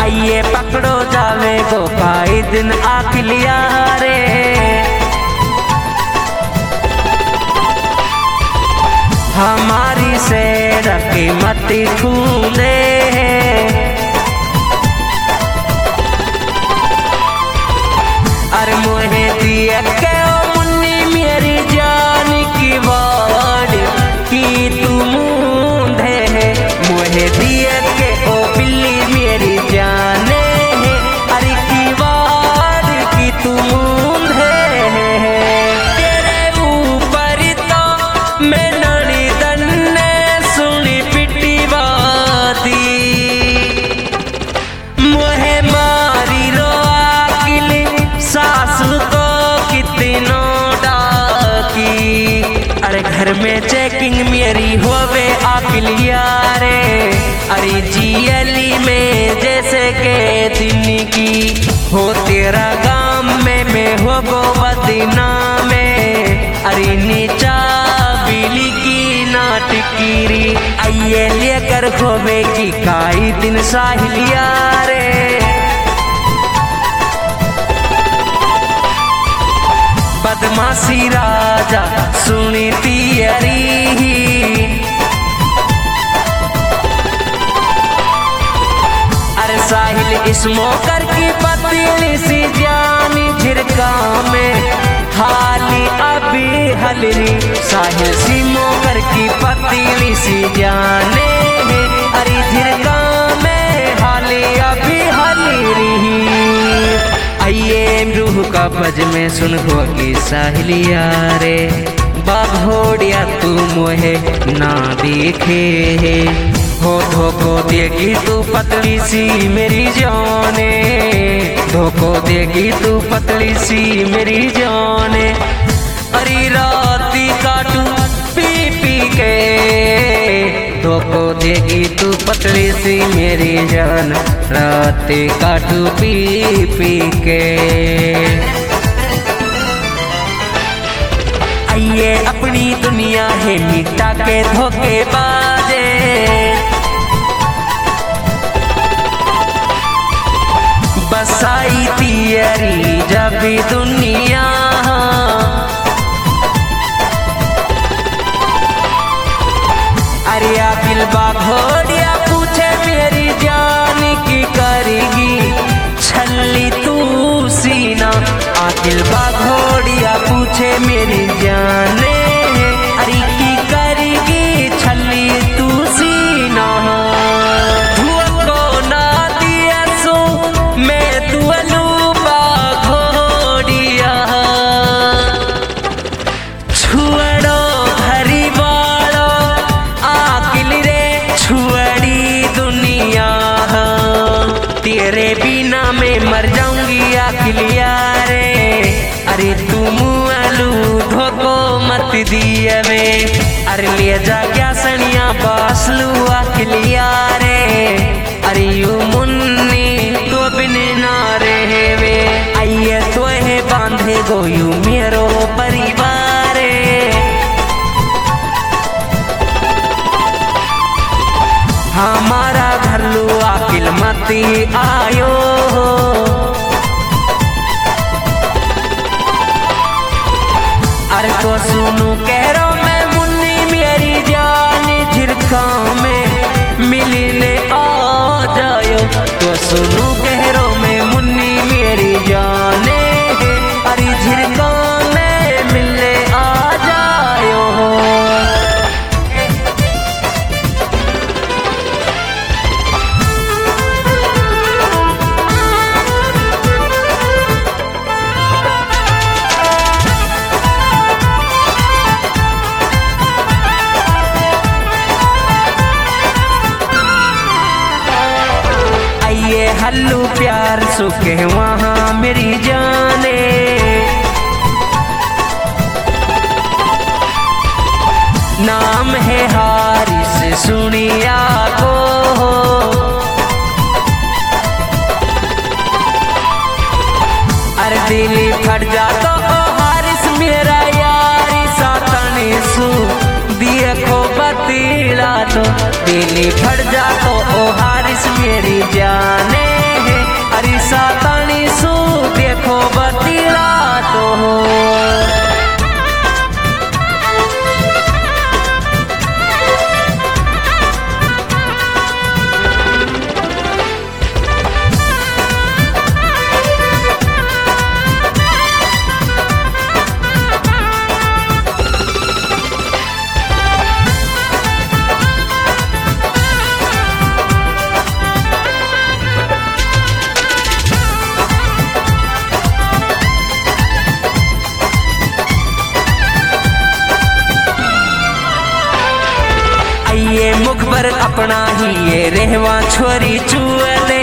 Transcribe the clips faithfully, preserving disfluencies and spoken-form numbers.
आइए पकड़ो जावे गो पाई दिन आखिलिया रे। हमारी से रखी मती खूले अरे मोहे दिया के ओ मुन्नी मेरी जान की वाड़ की तू मूंधे है। मोहे दिया के ओ बिल्ली मेरी जाने है अरे की वाड़ की तू मूंधे है। तेरे ऊपर तो मैं नड़ी दन्ने सुनी पिटी बाती मोहे मारी रो सासू को कितनो डाकी। अरे घर में चेकिंग मेरी होवे आकिलिया रे। अरे जियली में जैसे के दिन की हो तेरा गांव में मैं हो गो बदना में। अरे नीचा बिली की नाटकीरी आइए लेकर होवे की काई दिन साहिलिया रे। बदमाशी राजा सुनी तियरी अरे साहिल स्मोकर की पतली सी जानी झिरका में हाली अभी हलरी। साहिल स्मोकर की पतली सी जाने अरे झिरका में हाली अभी हलरी। आइए रूह का बज में सुन होगी साहिलिया रे। बाघोड़िया तू मोहे ना देखे है हो धोखो देगी तू पतली सी मेरी जाने। धोखो देगी तू पतली सी मेरी जाने। अरे राती काटू पी पी के धोखो देगी तू पतली सी मेरी जान। राती काटू पी पी के आइए अपनी दुनिया है मिटा के धोखे बाजे। बसाई तियरी जब भी दुनिया अरे बिल बाघोड़िया पूछे मेरी जान की करेगी छल्ली तू सीना। आकिल बाघोड़िया पूछे मेरी जाने अरे की करेगी छल्ली तू सीना। धुआ को ना दिया सो मैं दुअलू बाघोड़िया छुड़ो हरी वालो आकिल रे छुड़ी दुनिया। तेरे बिना मैं मर जाऊंगी आकिलिया रे। अरे तुम आलू धोको मत दिया वे अरे ले जा क्या सनिया बासलू आकिलिया रे। अरे यू मुन्नी तो बिन ना रहे वे आइए तो है बांधे गो यू मेरो परिवार। हमारा घर लू आकिल मती आयो अरे तो सुनू कह रो मैं मुन्नी मेरी जान झिरका में मिलने आ जायो। तो सुनू कह रो मैं मुन्नी मेरी जाने अरे झिरका में मिलने आ जायो। हल्लू प्यार सुखे वहाँ मेरी जाने। नाम है हारिस सुनिया को अरे दिल फट जा तो हारिस मेरा यारी सातने सु दिए को बतीला तो दिल फट जा तो हारिस मेरी जाने पेटवा छोरी चुअले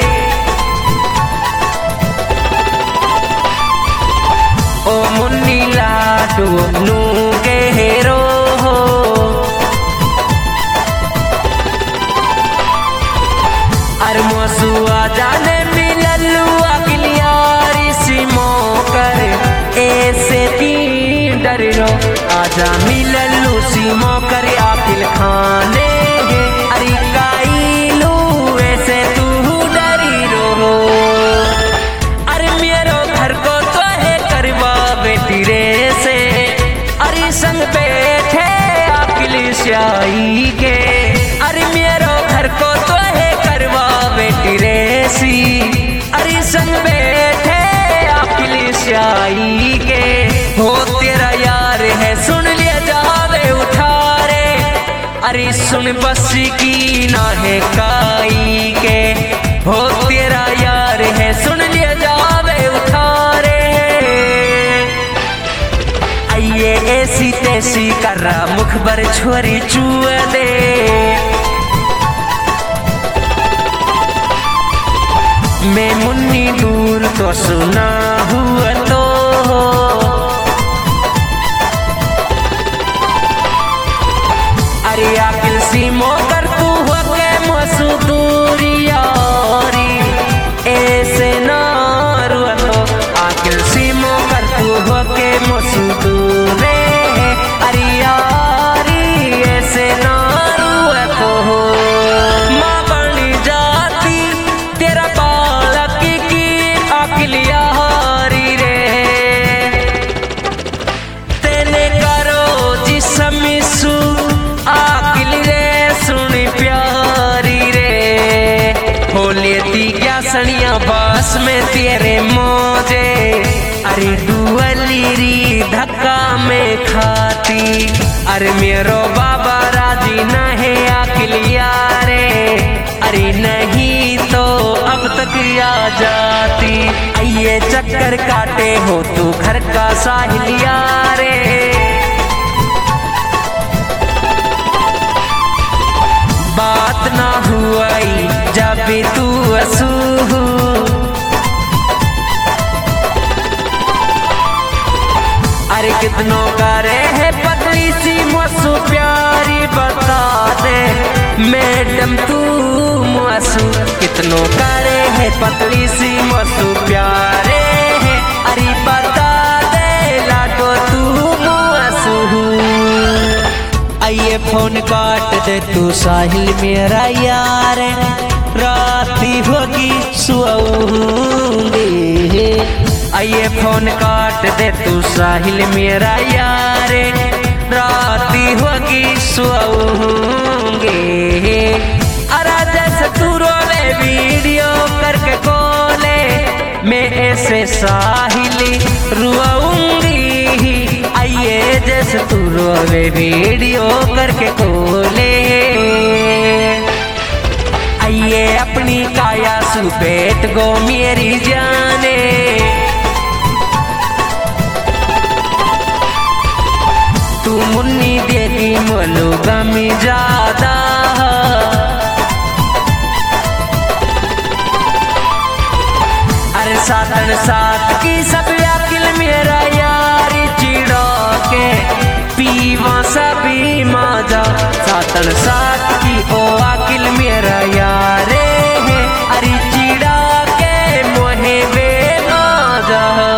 ओ मुन्नी लाडू नू गहरो हो अर मोसुआ जाने मिललू अगलियारी सिमो कर ऐसे तीन डरो आजा मिललू सिमो कर आकिल खाने अरे काईलू ऐसे तू डरी रो अरे मेरो घर को तो है करवा बेटी रे से अरे संग बैठे आकिल स्याई के अरे मेरो घर को तो है करवा बेटी रे सी अरे संग बैठे आकिल स्याई के हो तेरा यार है सुन लिया जावे उठारे अरे सुन बस की ना है काई के हो तेरा यार है सुन लिया जावे उठारे आइए ऐसी तैसी कर रहा मुखबर छोरी चुआ दे मैं मुन्नी दूर तो सुना हुआ तो अरे आकिल सीमो कर तू हो के मसू दूरी यारी ऐसे ना रुआ तो आकिल सीमो कर तू हो के मसू दूरे अरे यारी ऐसे ना रुआ तो माँ बनी जाती तेरा बालक की आकिल यारी रे तेने करो जिसम सु आकिल रे सुन प्यारी रे हो लेती क्या सनिया बस में तेरे मौजे अरे दुअली री धक्का में खाती अरे मेरो बाबा राजी न है आकिल यारे अरे नहीं तो अब तक आ जाती आइए चक्कर काटे हो तू घर का साहिल यारे बात ना हुई जब तू असू अरे कितनों करे है पतली सी मसू प्यारी बता दे मैडम तू मसू कितनों करे है पतली सी मसू प्यारे है अरे बता दे लाडो तू मसू आइए फोन काट दे तू साहिल मेरा यार राती होगी सुआऊंगी आइए फोन काट दे तू साहिल मेरा यार राती होगी सुआऊंगी अरे जैसे तू रोवे वीडियो करके कोले मैं ऐसे साहिल रुआऊंगी आइए जैसे तू रोवे वीडियो करके कोले आइए अपनी काया सु बैठ गो मेरी जाने तू मुन्नी देगी मोलू गमी ज्यादा अरे सातन सात की सब अकिल मेरा यारी चिड़ो के पीवा सभी माजा सातन सात की ओ अकिल मेरा यारे है अरे चिड़ा के मोहे वे माजा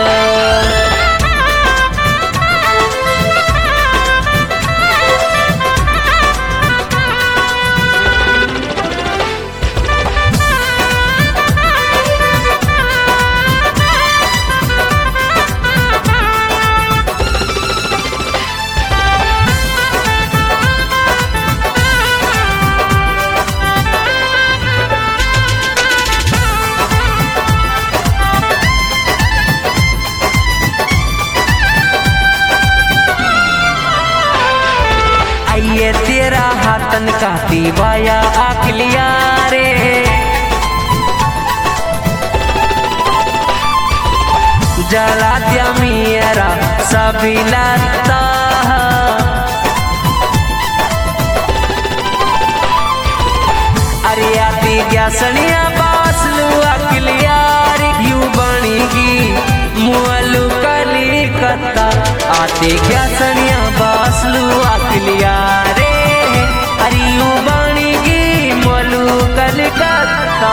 ये तेरा हाथन का दीवाया आकलिया रे जला दिया मेरा सभी लगता अरे बाटे क्या सनिया बासलू आकलिया रे अरियू बाणी की मोलू कलकत्ता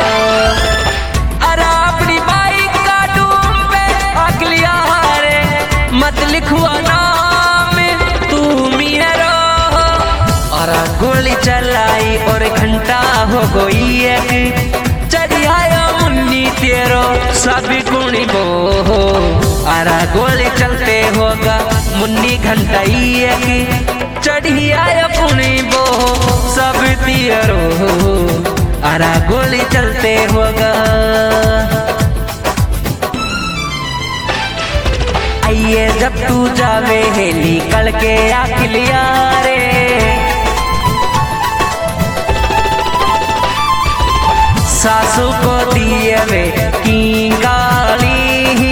अरे अपनी बाइक का डूम पे आकलिया रे मत लिखवा नाम तू मेरा और गोली चलाई और घंटा हो गई एक चढ़िया मुन्नी तेरो सब गुणी बो अरा गोली चलते होगा मुन्नी घंटा एक चढ़िया पुणी बो सब तेरो अरा गोली चलते होगा आइए जब तू जावे है निकल के आखिलिया रे सासू को दिए वे की गाली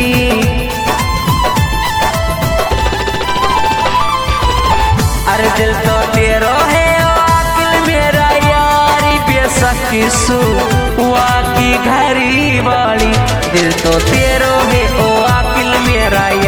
अरे दिल तो तेरो है आकिल मेरा यारी बेसक सु वाकी घरी वाली दिल तो तेरो है ओ आकिल मेरा